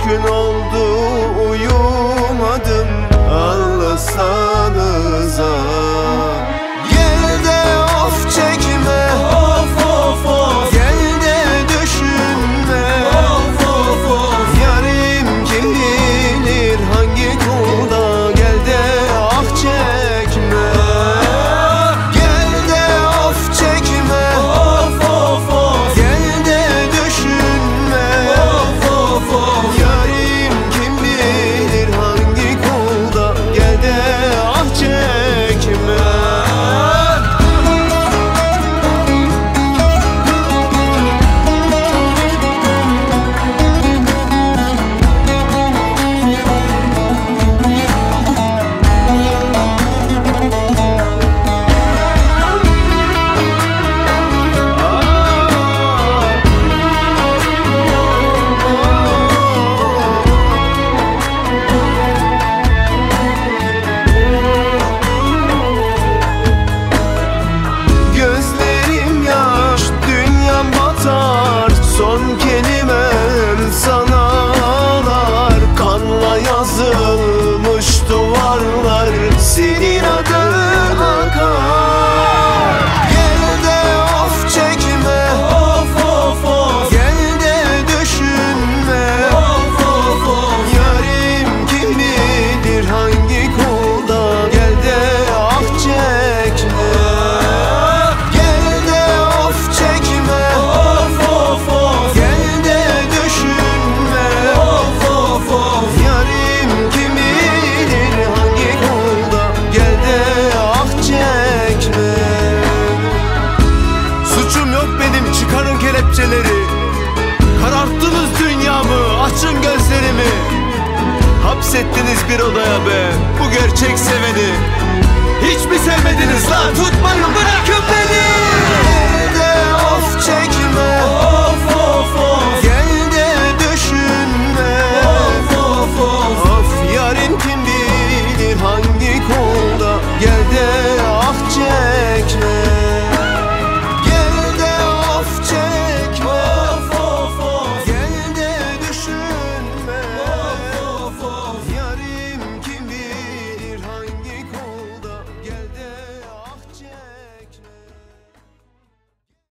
gün oldu uyumadım anlasanıza. Gel de of çekme, Of of of, gel de düşünme, of of of. yarim kim bilir hangi kulda, gel de ah çekme. Gel de of çekme, Of of of, gel de düşünme, of of of. yarim kim bilir hangi kulda, gel de ah çekme. Gözlerim yaş, dünyam batar, son kelimem sana ağlar. Kanla yazılmış duvarlar, senin adın akar. Gel de of çekme, Of of of, gel de düşünme, of of of. yarim kim bilir hangi kulda, gel de ah çekme. Gel de of çekme, Of of of, gel de düşünme, of of of. yarim kim bilir hangi kulda, gel de ah çekme. Suçum yok benim, çıkarın kelepçeleri. Kararttınız dünyamı, açın gözlerimi. Hapsettiniz bir odaya be, bu gerçek seveni. Hiç mi sevmediniz lan? Tutmayın, bırakın beni.